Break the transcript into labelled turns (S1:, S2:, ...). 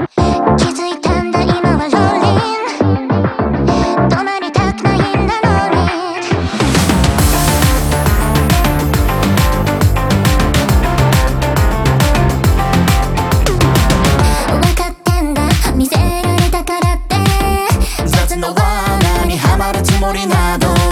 S1: 気づいたんだ今はローリン止まりたくないんだローリン分かってんだ見せられたからって雑な罠にはまるつもりなど